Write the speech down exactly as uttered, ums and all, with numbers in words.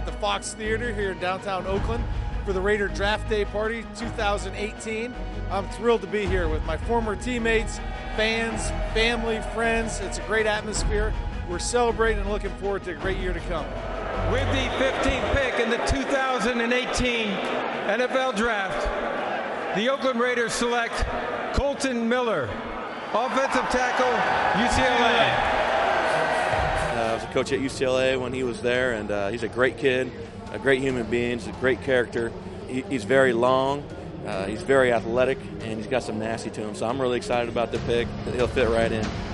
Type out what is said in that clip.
at the Fox Theater here in downtown Oakland for the Raider Draft Day Party two thousand eighteen. I'm thrilled to be here with my former teammates, fans, family, friends. It's a great atmosphere. We're celebrating and looking forward to a great year to come. With the fifteenth pick in the two thousand eighteen N F L Draft, the Oakland Raiders select Kolton Miller, offensive tackle, U C L A. Uh, I was a coach at U C L A when he was there, and uh, he's a great kid, a great human being, he's a great character. He, he's very long, uh, he's very athletic, and he's got some nasty to him. So I'm really excited about the pick. He'll fit right in.